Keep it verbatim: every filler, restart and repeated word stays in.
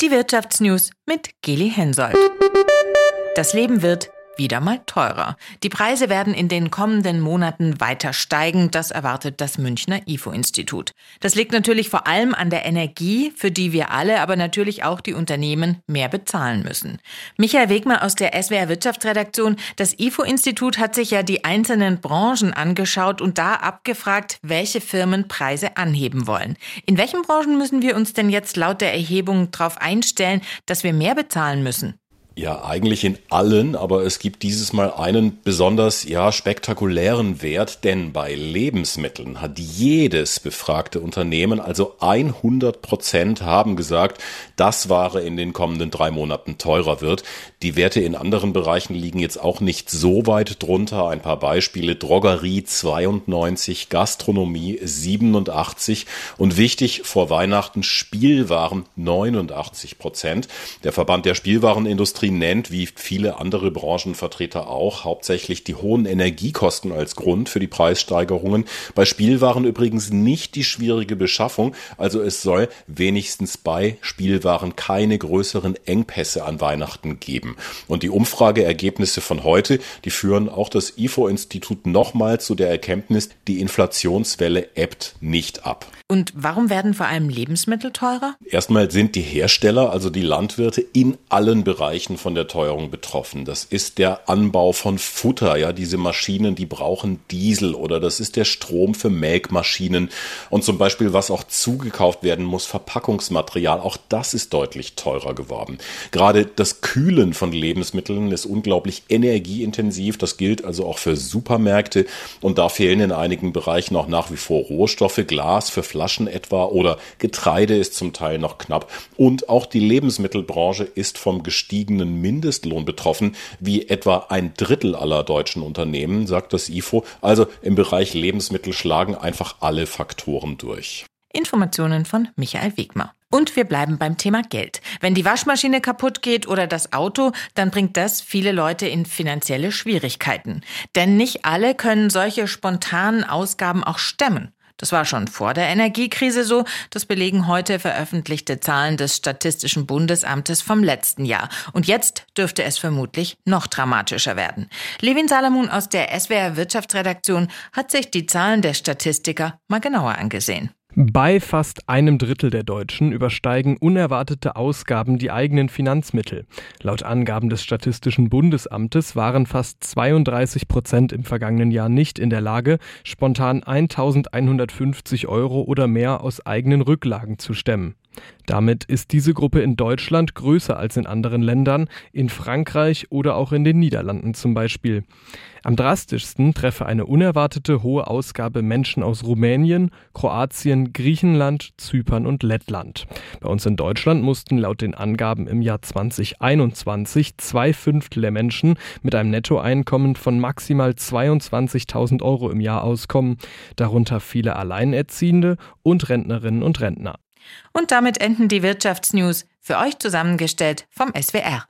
Die Wirtschaftsnews mit Geli Hensoldt. Das Leben wird wieder mal teurer. Die Preise werden in den kommenden Monaten weiter steigen, das erwartet das Münchner I F O-Institut. Das liegt natürlich vor allem an der Energie, für die wir alle, aber natürlich auch die Unternehmen mehr bezahlen müssen. Michael Wegmer aus der S W R Wirtschaftsredaktion. Das I F O-Institut hat sich ja die einzelnen Branchen angeschaut und da abgefragt, welche Firmen Preise anheben wollen. In welchen Branchen müssen wir uns denn jetzt laut der Erhebung darauf einstellen, dass wir mehr bezahlen müssen? Ja, eigentlich in allen, aber es gibt dieses Mal einen besonders ja spektakulären Wert, denn bei Lebensmitteln hat jedes befragte Unternehmen, also hundert Prozent haben gesagt, dass Ware in den kommenden drei Monaten teurer wird. Die Werte in anderen Bereichen liegen jetzt auch nicht so weit drunter. Ein paar Beispiele: Drogerie zweiundneunzig, Gastronomie siebenundachtzig und wichtig vor Weihnachten Spielwaren neunundachtzig Prozent. Der Verband der Spielwarenindustrie nennt, wie viele andere Branchenvertreter auch, hauptsächlich die hohen Energiekosten als Grund für die Preissteigerungen. Bei Spielwaren übrigens nicht die schwierige Beschaffung, also es soll wenigstens bei Spielwaren keine größeren Engpässe an Weihnachten geben. Und die Umfrageergebnisse von heute, die führen auch das I F O-Institut nochmal zu der Erkenntnis, die Inflationswelle ebbt nicht ab. Und warum werden vor allem Lebensmittel teurer? Erstmal sind die Hersteller, also die Landwirte, in allen Bereichen von der Teuerung betroffen. Das ist der Anbau von Futter, ja, diese Maschinen, die brauchen Diesel, oder das ist der Strom für Melkmaschinen und zum Beispiel, was auch zugekauft werden muss, Verpackungsmaterial, auch das ist deutlich teurer geworden. Gerade das Kühlen von Lebensmitteln ist unglaublich energieintensiv, das gilt also auch für Supermärkte und da fehlen in einigen Bereichen auch nach wie vor Rohstoffe, Glas für Flaschen etwa oder Getreide ist zum Teil noch knapp und auch die Lebensmittelbranche ist vom gestiegenen Mindestlohn betroffen, wie etwa ein Drittel aller deutschen Unternehmen, sagt das I F O. Also im Bereich Lebensmittel schlagen einfach alle Faktoren durch. Informationen von Michael Wegmer. Und wir bleiben beim Thema Geld. Wenn die Waschmaschine kaputt geht oder das Auto, dann bringt das viele Leute in finanzielle Schwierigkeiten. Denn nicht alle können solche spontanen Ausgaben auch stemmen. Das war schon vor der Energiekrise so. Das belegen heute veröffentlichte Zahlen des Statistischen Bundesamtes vom letzten Jahr. Und jetzt dürfte es vermutlich noch dramatischer werden. Levin Salamon aus der S W R Wirtschaftsredaktion hat sich die Zahlen der Statistiker mal genauer angesehen. Bei fast einem Drittel der Deutschen übersteigen unerwartete Ausgaben die eigenen Finanzmittel. Laut Angaben des Statistischen Bundesamtes waren fast zweiunddreißig Prozent im vergangenen Jahr nicht in der Lage, spontan eintausendeinhundertfünfzig Euro oder mehr aus eigenen Rücklagen zu stemmen. Damit ist diese Gruppe in Deutschland größer als in anderen Ländern, in Frankreich oder auch in den Niederlanden zum Beispiel. Am drastischsten treffe eine unerwartete hohe Ausgabe Menschen aus Rumänien, Kroatien, Griechenland, Zypern und Lettland. Bei uns in Deutschland mussten laut den Angaben im Jahr zweitausendeinundzwanzig zwei Fünftel der Menschen mit einem Nettoeinkommen von maximal zweiundzwanzigtausend Euro im Jahr auskommen, darunter viele Alleinerziehende und Rentnerinnen und Rentner. Und damit enden die Wirtschaftsnews, für euch zusammengestellt vom S W R.